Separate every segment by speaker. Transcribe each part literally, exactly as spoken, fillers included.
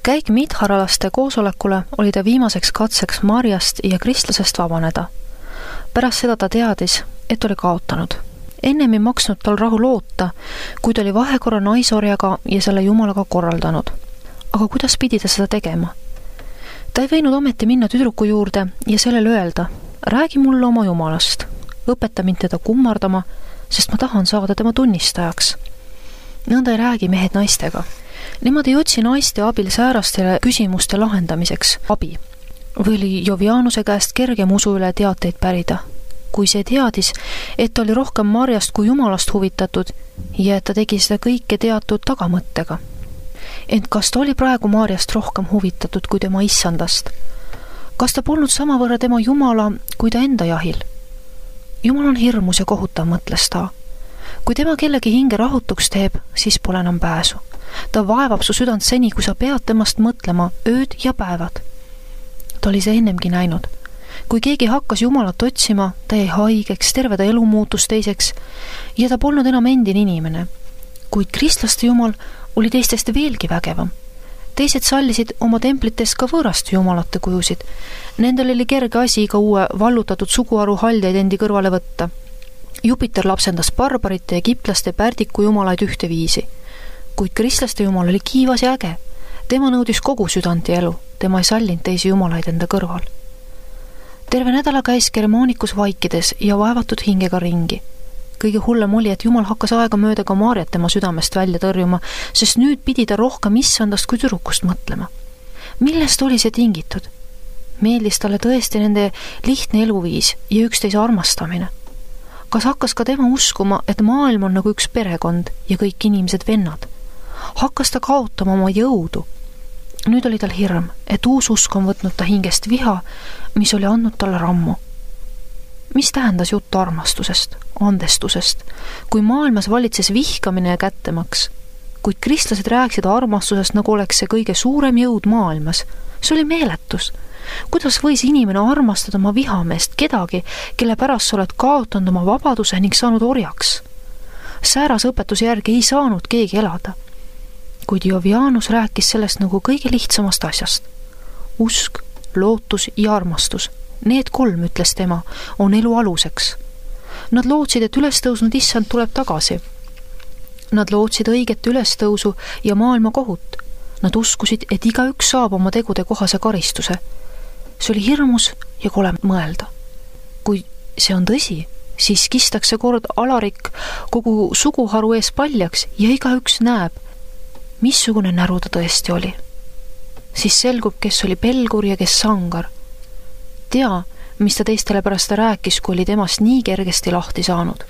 Speaker 1: Käik Midharalaste koosolekule oli ta viimaseks katseks Marjast ja kristlasest vabaneda. Pärast seda ta teadis, et oli kaotanud. Ennem ei maksnud tal rahu loota, kuid oli vahekorra naisorjaga ja selle jumalaga korraldanud. Aga kuidas pidi ta seda tegema? Ta ei võinud ometi minna tüdruku juurde ja sellele öelda, räägi mulle oma jumalast, õpeta mind teda kummardama, sest ma tahan saada tema tunnistajaks. Nõnda ei räägi mehed naistega. Nemad ei otsi naiste abil säärastele küsimuste lahendamiseks abi. Või oli Jovianuse käest kergem usu üle teateid pärida. Kui see teadis, et oli rohkem Marjast kui jumalast huvitatud ja et ta tegi seda kõike teatud tagamõttega. Ent kas ta oli praegu Marjast rohkem huvitatud kui tema issandast? Kas ta polnud samavõrra tema jumala kui ta enda jahil? Jumal on hirmus ja kohutav, mõtles ta. Kui tema kellegi hinge rahutuks teeb, siis pole enam pääsu. Ta vaevab su südant seni, kui sa pead temast mõtlema ööd ja päevad. Ta oli see ennemgi näinud. Kui keegi hakkas jumalat otsima, ta jäi haigeks, terve ta elu muutus teiseks ja ta polnud enam endine inimene. Kuid kristlaste jumal oli teistest veelgi vägevam. Teised sallisid oma templites ka võõrast jumalate kujusid. Nendel oli kerge asi ka uue vallutatud suguharu haljaid endi kõrvale võtta. Jupiter lapsendas barbarite ja egiptlaste pärdiku jumalaid ühte viisi. Kuid kristlaste jumal oli kiivas ja äge. Tema nõudis kogu südant ja elu. Tema ei sallinud teisi jumalaid enda kõrval. Terve nädala käis Germaanikus vaikides ja vaevatud hingega ringi. Kõige hullem oli, et jumal hakkas aega mööda ka Maarjat tema südamest välja tõrjuma, sest nüüd pidi ta rohkem issandast kui tüdrukust mõtlema. Millest oli see tingitud? Meeldis talle tõesti nende lihtne eluviis ja üksteise armastamine. Kas hakkas ka tema uskuma, et maailm on nagu üks perekond ja kõik inimesed vennad? Hakkas ta kaotama oma jõudu? Nüüd oli tal hirm, et uus usk on võtnud ta hingest viha, mis oli andnud talle rammu. Mis tähendas juttu armastusest, andestusest, kui maailmas valitses vihkamine ja kättemaks? Kuid kristlased rääkisid armastusest, nagu oleks see kõige suurem jõud maailmas. See oli meeletus. Kuidas võis inimene armastada oma vihameest kedagi, kelle pärast sa oled kaotanud oma vabaduse ning saanud orjaks? Säärase õpetuse järgi ei saanud keegi elada. Kuid Jovianus rääkis sellest nagu kõige lihtsamast asjast. Usk, lootus ja armastus. Need kolm, ütles tema, on elu aluseks. Nad lootsid, et ülestõusnud issand tuleb tagasi. Nad lootsid õiget ülestõusu ja maailma kohut. Nad uskusid, et igaüks saab oma tegude kohase karistuse. See oli hirmus ja kole mõelda. Kui see on tõsi, siis kistakse kord alarik kogu suguharu ees paljaks ja igaüks näeb, missugune näru ta tõesti oli. Siis selgub, kes oli pelgur ja kes sangar. Tea, mis ta teistele pärast ta rääkis, kui oli temast nii kergesti lahti saanud.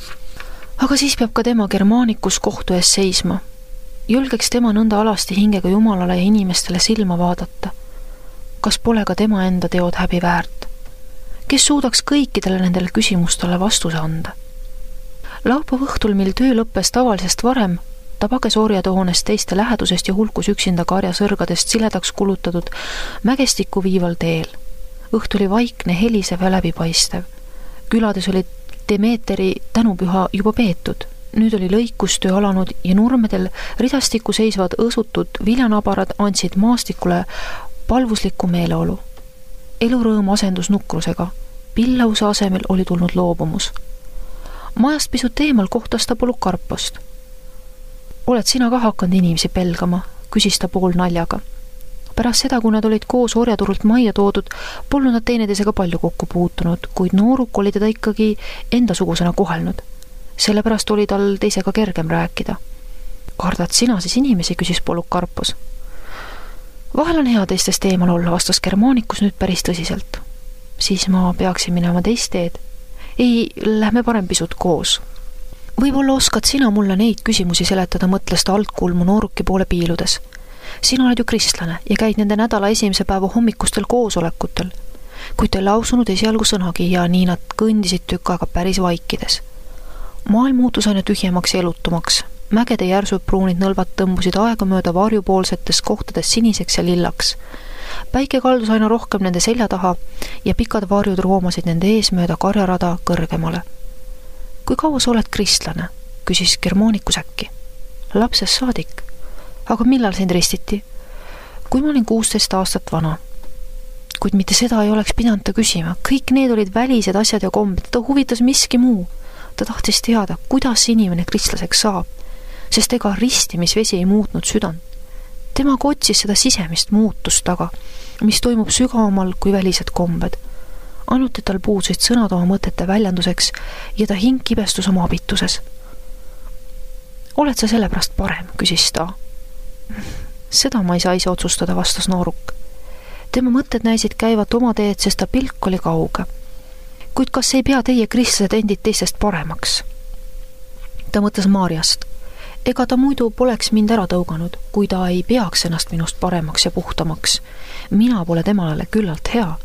Speaker 1: Aga siis peab ka tema Germaanikus kohtu ees seisma. Julgeks tema nõnda alasti hingega jumalale ja inimestele silma vaadata. Kas pole ka tema enda teod häbi väärt? Kes suudaks kõikidele nendele küsimustele vastuse anda? Laupäeva õhtul, mil töö lõppes tavalisest varem, ta pages orjatoonest teiste lähedusest ja hulkus üksinda karja sõrgadest siledaks kulutatud mägestikku viival teel. Õht oli vaikne, helisev ja läbipaistev. Külades oli Demeteri tänupüha juba peetud. Nüüd oli lõikustöö alanud ja nurmedel ridastikku seisvad õsutud viljanabarad andsid maastikule palvuslikku meeleolu. Elurõõm asendus nukrusega. Pillause asemel oli tulnud loobumus. Majast pisut eemal kohtas ta Polukarpost. Oled sina ka hakanud inimesi pelgama, küsis ta pool naljaga. Pärast seda, kui nad olid koos orjaturult majja toodud, polnud nad teineteisega palju kokku puutunud, kuid nooruk oli teda ikkagi endasugusena kohelnud. Sellepärast oli tal teisega kergem rääkida. Kardad sina siis inimesi, küsis Polukarpos. Vahel on hea teistest eemal olla, vastas Germaanikus nüüd päris tõsiselt. Siis ma peaksin minema teist teed. Ei, lähme parem pisut koos. Võib-olla oskad sina mulle neid küsimusi seletada, mõtles ta altkulmu nooruki poole piiludes. Sina oled ju kristlane ja käid nende nädala esimese päeva hommikustel koosolekutel, kuid ta ei lausunud esialgu sõnagi ja nii nad kõndisid tükk aega päris vaikides. Maailm muutus aina tühjemaks ja elutumaks. Mägede järsud pruunid nõlvad tõmbusid aega mööda varjupoolsetes kohtades siniseks ja lillaks. Päike kaldus aina rohkem nende selja taha ja pikad varjud roomasid nende ees mööda karjarada kõrgemale. Kui kaua sa oled kristlane? Küsis Germaanikus äkki. Lapsest saadik. Aga millal sind ristiti? kui ma olin kuusteist aastat vana, kuid mitte seda ei oleks pidanud ta küsima. Kõik need olid välised asjad ja kombed, ta huvitas miski muu. Ta tahtis teada, kuidas inimene kristlaseks saab, sest ega ristimisvesi ei muutnud südant. Temaga otsis seda sisemist muutust taga, mis toimub sügavamal kui välised kombed. Ainult, et tal puudusid sõnad oma mõtete väljenduseks ja ta hing kibestus oma abituses. Oled sa sellepärast parem, küsis ta. Seda ma ei saa ise otsustada, vastas nooruk. Tema mõtted näisid käivat oma teed, sest ta pilk oli kauge. Kuid kas ei pea teie kristlased endid teistest paremaks? Ta mõtles Maarjast. Ega ta muidu poleks mind ära tõuganud, kui ta ei peaks ennast minust paremaks ja puhtamaks. Mina pole temale küllalt hea.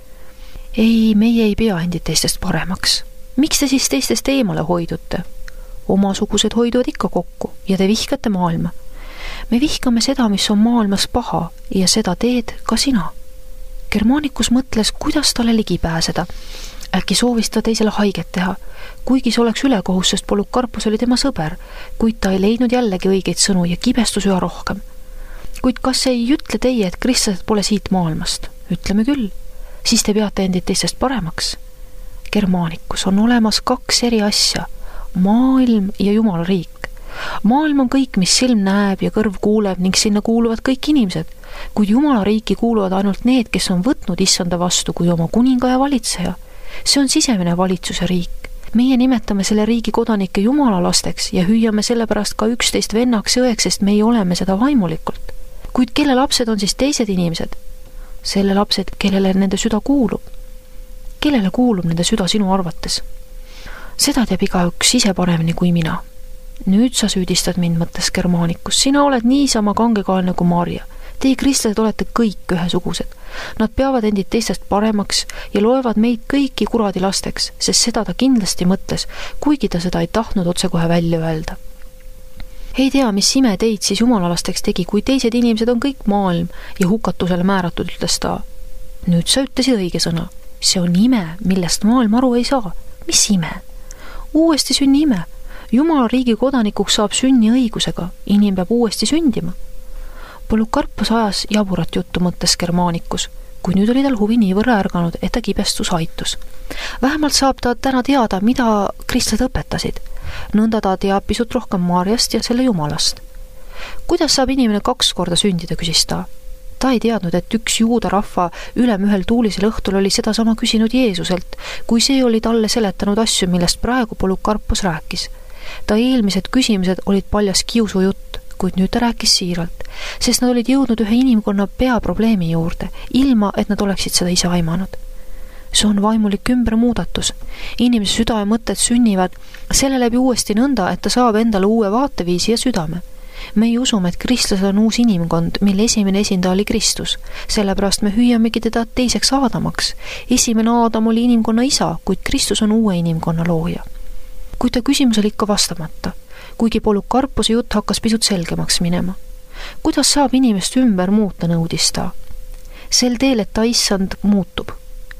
Speaker 1: Ei, meie ei pea endid teistest paremaks. Miks te siis teistest eemale hoidute? Omasugused hoiduvad ikka kokku ja te vihkate maailma. Me vihkame seda, mis on maailmas paha ja seda teed ka sina. Germaanikus mõtles, kuidas talle ligi pääseda. Äkki soovis ta teisele haiget teha, kuigi see oleks ülekohus, sest Polycarpos oli tema sõber, kuid ta ei leidnud jällegi õigeid sõnu ja kibestus üha rohkem. Kuid kas ei ütle teie, et kristlased pole siit maailmast? Ütleme küll. Siis te peate endid teistest paremaks. Germaanikus on olemas kaks eri asja, maailm ja Jumala riik. Maailm on kõik, mis silm näeb ja kõrv kuuleb ning sinna kuuluvad kõik inimesed, kuid Jumala riiki kuuluvad ainult need, kes on võtnud issanda vastu kui oma kuninga ja valitseja. See on sisemine valitsus ja riik. Meie nimetame selle riigi kodanike Jumala lasteks ja hüüame sellepärast ka üksteist vennaks ja õeks, sest meie oleme seda vaimulikult. Kuid kelle lapsed on siis teised inimesed? Selle lapsed, kellele nende süda kuulub. Kellele kuulub nende süda sinu arvates? Seda teab igaüks ise paremini kui mina. Nüüd sa süüdistad mind, mõttes Germaanikus. Sina oled niisama kangekaelne kui Maarja. Teie kristlased olete kõik ühesugused. Nad peavad endid teistest paremaks ja loevad meid kõiki kuradi lasteks, sest seda ta kindlasti mõtles, kuigi ta seda ei tahtnud otsekohe välja öelda. Ei tea, mis ime teid siis jumalalasteks tegi, kui teised inimesed on kõik maailm ja hukatusele määratud, ütles ta. Nüüd sa ütlesid õige sõna. See on ime, millest maailm aru ei saa. Mis ime? Uuesti sünni ime. Jumala riigi kodanikuks saab sünni õigusega. Inim peab uuesti sündima. Polycarpos ajas jaburat juttu, mõttes Germaanikus, kui nüüd oli tal huvi niivõrra ärganud, et ta kibestus aitus. Vähemalt saab ta täna teada, mida kristlased õpetasid. Nõnda ta teab pisut rohkem Maarjast ja selle Jumalast. Kuidas saab inimene kaks korda sündida, küsis ta. Ta ei teadnud, et üks juuda rahva ülem ühel tuulisel õhtul oli seda sama küsinud Jeesuselt, kui see oli talle seletanud asju, millest praegu Polycarpos rääkis. Ta eelmised küsimused olid paljas kiusujutt, kuid nüüd ta rääkis siiralt, sest nad olid jõudnud ühe inimkonna peaprobleemi juurde, ilma et nad oleksid seda ise aimanud. See on vaimulik ümbermuudatus. Inimese süda ja mõtted sünnivad selle läbi uuesti nõnda, et ta saab endale uue vaateviisi ja südame. Me ei usume, et kristlased on uus inimkond, mille esimene esindaja oli Kristus. Sellepärast me hüüamegi teda teiseks Aadamaks. Esimene Aadam oli inimkonna isa, kuid Kristus on uue inimkonna looja. Kuid ta küsimus oli ikka vastamata, kuigi Polycarpose jutt hakkas pisut selgemaks minema. Kuidas saab inimest ümber muuta, nõudis ta? Sel teel, et ta issand muutub.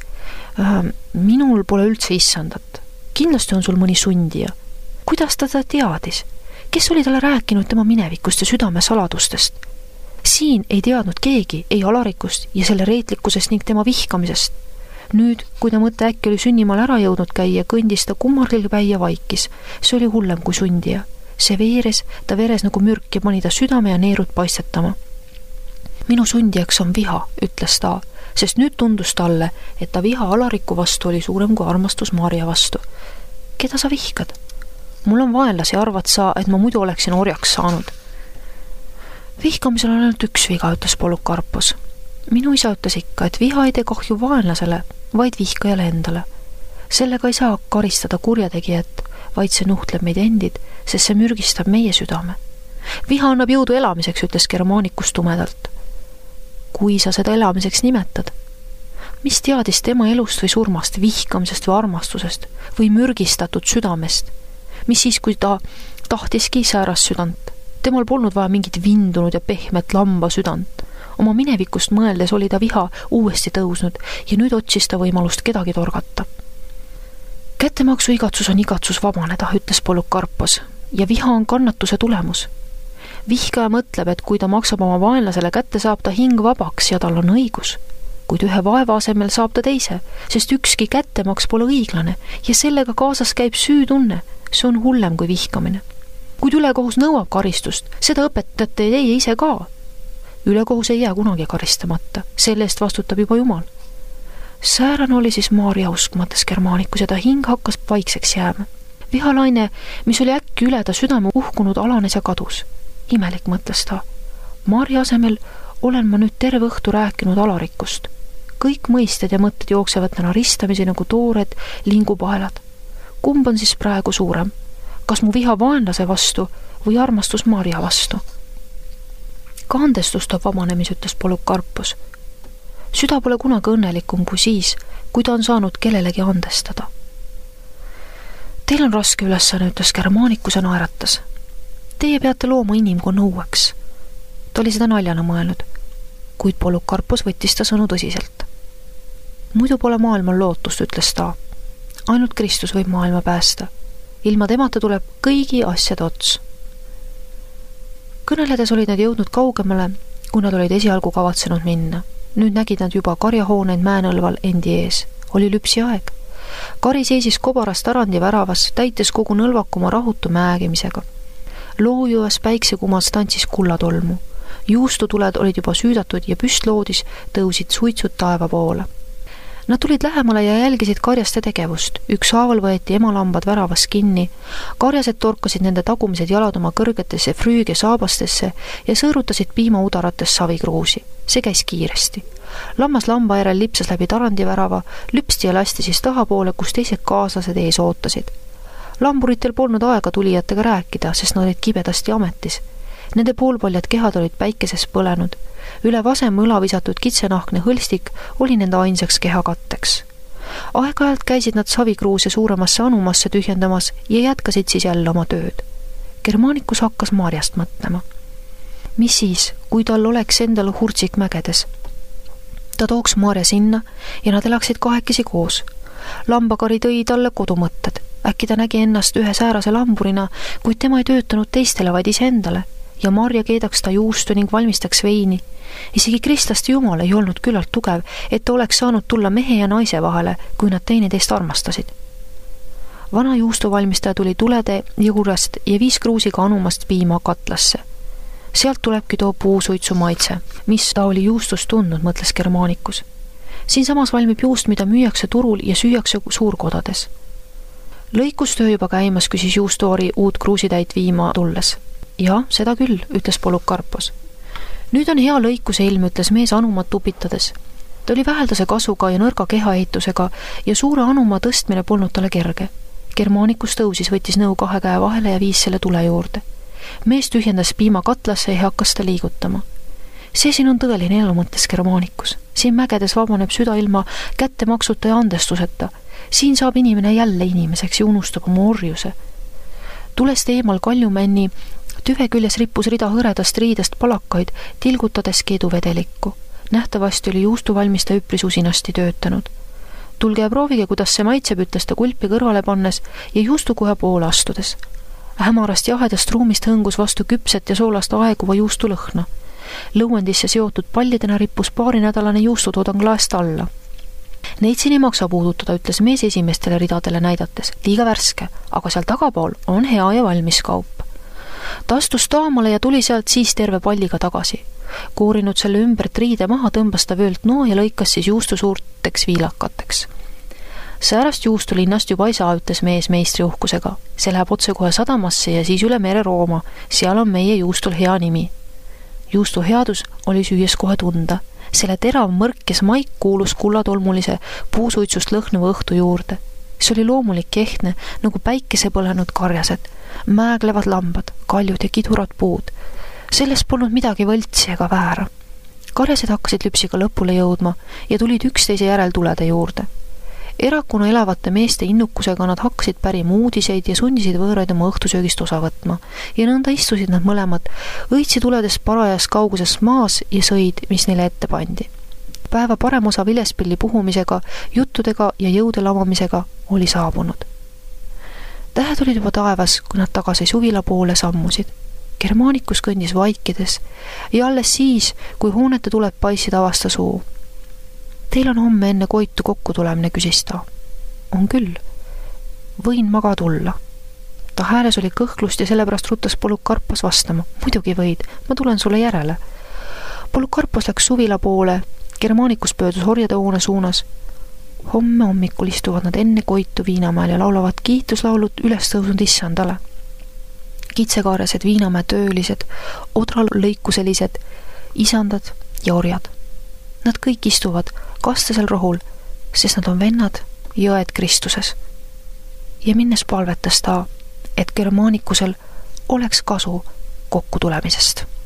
Speaker 1: Minul pole üldse issandat. Kindlasti on sul mõni sundija. Kuidas ta ta teadis? Kes oli talle rääkinud tema minevikust ja südame saladustest? Siin ei teadnud keegi, ei alarikust ja selle reetlikkusest ning tema vihkamisest. Nüüd, kui ta mõte äkki oli sünnimaal ära jõudnud käia, kõndis ta kummarliga päi ja vaikis. See oli hullem kui sundija. See veeres, ta veres nagu mürk ja pani ta südame ja neerud paistetama. Minu sundijaks on viha, ütles ta, sest nüüd tundus talle, et ta viha alariku vastu oli suurem kui armastus Maarja vastu. Keda sa vihkad? Mul on vaenlasi, arvad sa, et ma muidu oleksin orjaks saanud. Vihkamisel on ainult üks viga, ütles Polycarpos. Minu isa ütles ikka, et viha ei tee kahju vaenlasele, vaid vihkajale endale. Sellega ei saa karistada kurjategijat, vaid see nuhtleb meid endid, sest see mürgistab meie südame. Viha annab jõudu elamiseks, ütles Germaanikus tumedalt. Kui sa seda elamiseks nimetad? Mis teadis tema elust või surmast, vihkamisest või armastusest või mürgistatud südamest? Mis siis, kui ta tahtiski sääras südant? Temal polnud vaja mingit vindunud ja pehmet lamba südant. Oma minevikust mõeldes oli ta viha uuesti tõusnud ja nüüd otsis ta võimalust kedagi torgata. Kättemaksu igatsus on igatsus vabaneda, ütles Polycarpos, ja viha on kannatuse tulemus. Vihkaja mõtleb, et kui ta maksab oma vaenlasele kätte, saab ta hing vabaks ja tal on õigus. Kuid ühe vaeva asemel saab ta teise, sest ükski kättemaks pole õiglane ja sellega kaasas käib süütunne. See on hullem kui vihkamine. Kuid ülekohus nõuab karistust, seda õpetate teie ise ka. Ülekohus ei jää kunagi karistamata, selle eest vastutab juba Jumal. Säärane oli siis Maarja usk, mõtles Germaanikus ja ta hing hakkas vaikseks jääma. Vihalaine, mis oli äkki üle ta südame uhkunud, alanes ja kadus. Imelik, mõtles ta. Maarja asemel olen ma nüüd terve õhtu rääkinud alarikkust. Kõik mõisted ja mõtted jooksevad täna ristamisi nagu toored lingupaelad. Kumb on siis praegu suurem? Kas mu viha vaenlase vastu või armastus Maarja vastu? Ka andestus toob vabanemis, ütles Polükarpos. Süda pole kunagi õnnelikum kui siis, kui ta on saanud kellelegi andestada. Teil on raske ülesanne, ütles Germaanikus ja naeratas. Teie peate looma inimkonna uueks. Ta oli seda naljana mõelnud, kuid Polükarpos võttis ta sõnu tõsiselt. Muidu pole maailmal lootust, ütles ta. Ainult Kristus võib maailma päästa. Ilma temata tuleb kõigi asjade ots. Kõneledes olid nad jõudnud kaugemale, kui nad olid esialgu kavatsenud minna. Nüüd nägid nad juba karjahooneid Mäenõlval endi ees. Oli lüpsi aeg. Kari seisis kobarast tarandi väravas, täites kogu nõlvakuma rahutu määgimisega. Loojões päiksekumas tantsis kullatolmu. Juustutuled olid juba süüdatud ja püstloodis tõusid suitsud taeva poole. Nad tulid lähemale ja jälgisid karjaste tegevust. Üks haaval võeti emalambad väravas kinni. Karjased torkasid nende tagumised jalad oma kõrgetesse früüge saabastesse ja sõõrutasid piimaudaratest savikruusi. See käis kiiresti. Lammas lamba järel lipsas läbi tarandi värava, lüpsti ja lasti siis tahapoole, kus teised kaaslased ees ootasid. Lamburitel polnud aega tulijatega rääkida, sest nad olid kibedasti ametis. Nende poolpaljad kehad olid päikeses põlenud. Üle vasem õla visatud kitsenahkne hõlstik oli nende ainsaks kehakatteks. Aeg-ajalt käisid nad savikruuse suuremasse anumasse tühjendamas ja jätkasid siis jälle oma tööd. Germaanikus hakkas Maarjast mõtlema. Mis siis, kui tal oleks endal hurtsik mägedes? Ta tooks Maarja sinna ja nad elaksid kahekesi koos. Lambakari tõi talle kodumõtted. Äkki ta nägi ennast ühe säärase lamburina, kuid tema ei töötanud teistele, vaid ise endale. Ja Maarja keedaks ta juustu ning valmistaks veini. Isegi kristlaste Jumal ei olnud küllalt tugev, et ta oleks saanud tulla mehe ja naise vahele, kui nad teineteist armastasid. Vana juustuvalmistaja tuli tulede juurest ja viis kruusiga anumast piima katlasse. Sealt tulebki too puusuitsu maitse, mis ta oli juustust tundnud, mõtles Germaanikus. Siin samas valmib juust, mida müüakse turul ja süüakse suurkodades. Lõikustöö juba käimas, küsis juustuori uut kruusitäit viima tulles. Ja, seda küll, ütles Polükarpos. Nüüd on hea lõikuse ilm, ütles mees anumat tupitades. Ta oli väheldase kasuga ja nõrga kehaehitusega ja suure anuma tõstmine polnud talle kerge. Germaanikus tõusis, võttis nõu kahe käe vahele ja viis selle tule juurde. Mees tühjendas piima katlasse ja hakkas ta liigutama. See siin on tõeline elu, mõtles Germaanikus. Siin mägedes vabaneb süda ilma kätte maksuta ja andestuseta. Siin saab inimene jälle inimeseks ja unustab oma orjuse. Tulest eemal kaljumänni tüve küljes rippus rida hõredast riidest palakaid, tilgutades keeduvedelikku. Nähtavasti oli juustuvalmista üpris usinasti töötanud. Tulge ja proovige, kuidas see maitseb, ütles ta kulpi kõrvale pannes ja juustukoha poole astudes. Hämarast jahedast ruumist hõngus vastu küpset ja soolast aeguva juustu lõhna. Lõuendisse seotud pallidena rippus paarinädalane juustutoodang laest alla. Neid siin ei maksa puudutada, ütles mees esimestele ridadele näidates. Liiga värske, aga seal tagapool on hea ja valmis kaup. Ta astus taamale ja tuli sealt siis terve palliga tagasi. Koorinud selle ümbert riide maha, tõmbas ta vöölt noo ja lõikas siis juustu suurteks viilakateks. Säärast juustu linnast juba ei saa, ütles mees meistri uhkusega. See läheb otse kohe sadamasse ja siis üle mere Rooma. Seal on meie juustul hea nimi. Juustu headus oli süües kohe tunda. Selle terav mõrkes maik kuulus kullatolmulise puusuitsust lõhnuva õhtu juurde. See oli loomulik ja ehtne, nagu päikese põlenud karjased, määglevad lambad, kaljud ja kidurad puud. Sellest polnud midagi võltsi ega väära. Karjased hakkasid lüpsiga lõpule jõudma ja tulid üksteise järel tulede juurde. Erakuna elavate meeste innukusega nad hakkasid pärima uudiseid ja sundisid võõraid oma õhtusöögist osa võtma ja nõnda istusid nad mõlemad, õitsi tuledes parajas kauguses maas ja sõid, mis neile ette pandi. Päeva parem osa vilespilli puhumisega, juttudega ja jõude lamamisega oli saabunud. Tähed olid juba taevas, kui nad tagasi suvila poole sammusid. Germaanikus kõndis vaikides ja alles siis, kui hoonete tuleb paissid, avasta suu. Teil on homme enne Koitu kokku tulemine, küsis ta. On küll. Võin maga tulla. Ta hääles oli kõhklust ja sellepärast ruttas Polikarpos vastama. Muidugi võid, ma tulen sulle järele. Polikarpos läks suvila poole, Germaanikus pöördus orjade hoone suunas. Homme hommikul istuvad nad enne Koitu Viinamäel ja laulavad kiituslaulut üles tõusnud issandale. Kitsekaaresed Viinamäe töölised, odral lõikuselised, isandad ja orjad. Nad kõik istuvad kastesel rohul, sest nad on vennad ja õed Kristuses. Ja minnes palvetas ta, et Germaanikusel oleks kasu kokkutulemisest.